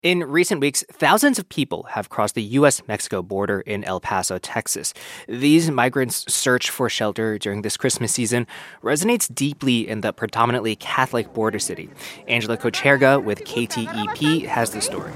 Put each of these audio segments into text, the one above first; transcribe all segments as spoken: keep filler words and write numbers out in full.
In recent weeks, thousands of people have crossed the U S Mexico border in El Paso, Texas. These migrants' search for shelter during this Christmas season resonates deeply in the predominantly Catholic border city. Angela Cocherga with K T E P has the story.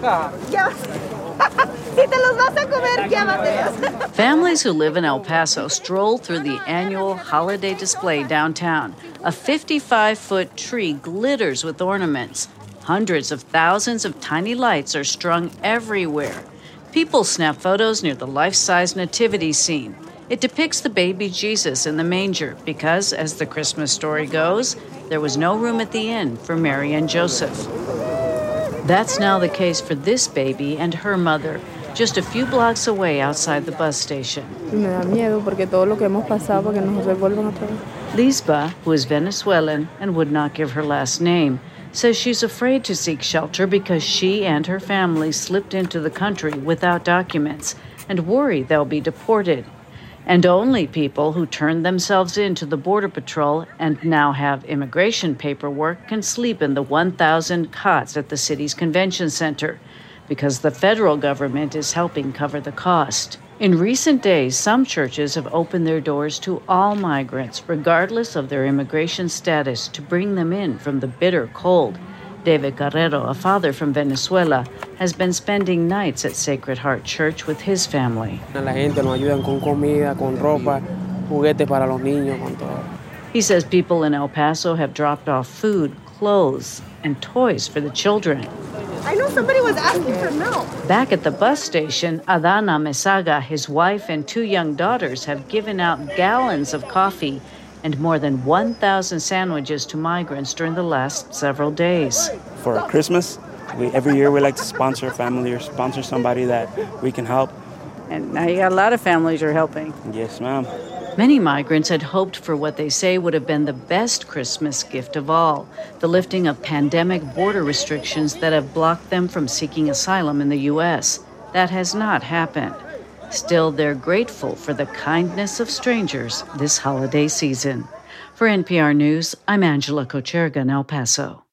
Families who live in El Paso stroll through the annual holiday display downtown. A fifty-five-foot tree glitters with ornaments. Hundreds of thousands of tiny lights are strung everywhere. People snap photos near the life-size nativity scene. It depicts the baby Jesus in the manger because, as the Christmas story goes, there was no room at the inn for Mary and Joseph. That's now the case for this baby and her mother, just a few blocks away outside the bus station. Lisba, who is Venezuelan and would not give her last name, says she's afraid to seek shelter because she and her family slipped into the country without documents and worry they'll be deported. And only people who turned themselves in to the Border Patrol and now have immigration paperwork can sleep in the one thousand cots at the city's convention center, because the federal government is helping cover the cost. In recent days, some churches have opened their doors to all migrants, regardless of their immigration status, to bring them in from the bitter cold. David Carrero, a father from Venezuela, has been spending nights at Sacred Heart Church with his family. He says people in El Paso have dropped off food, clothes, and toys for the children. I know somebody was asking for milk. Back at the bus station, Adana Mesaga, his wife, and two young daughters have given out gallons of coffee and more than one thousand sandwiches to migrants during the last several days. For Christmas, we, every year we like to sponsor a family or sponsor somebody that we can help. And now you got a lot of families you're helping. Yes, ma'am. Many migrants had hoped for what they say would have been the best Christmas gift of all, the lifting of pandemic border restrictions that have blocked them from seeking asylum in the U S. That has not happened. Still, they're grateful for the kindness of strangers this holiday season. For N P R News, I'm Angela Cocherga in El Paso.